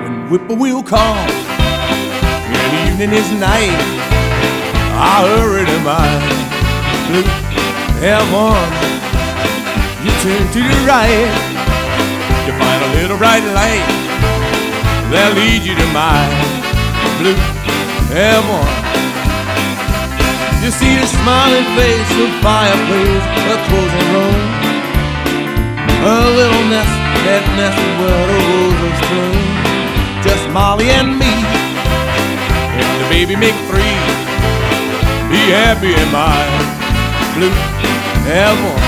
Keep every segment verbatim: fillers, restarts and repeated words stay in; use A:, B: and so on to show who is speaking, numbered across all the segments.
A: when whippoorwill call and evening is night, I hurry to my blue heaven. You turn to the right, you find a little bright light that leads you to my blue heaven. You see the smiling face, the fireplace, a closing room, a little nest, that nest is where the roses bloom. Just Molly and me, and the baby make three. Be happy in my blue heaven.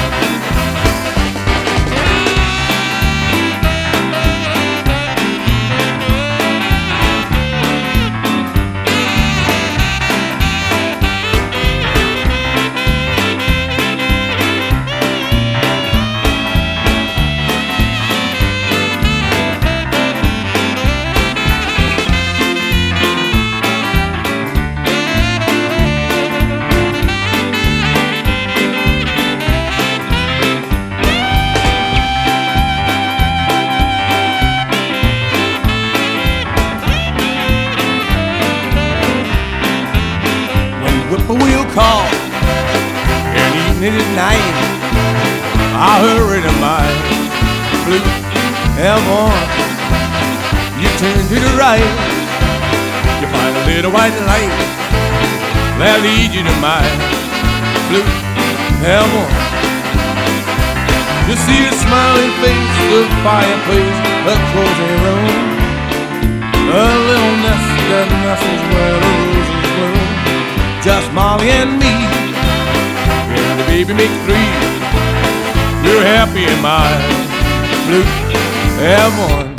A: Whippoorwill call and evening is night, I hurry to my blue heaven. You turn to the right, you find a little white light that leads you to my blue heaven. You see the smiling face, the fireplace, the cozy room, a little nest that nestles where the roses bloom. Just Molly and me, and the baby make three. We're happy in my blue heaven.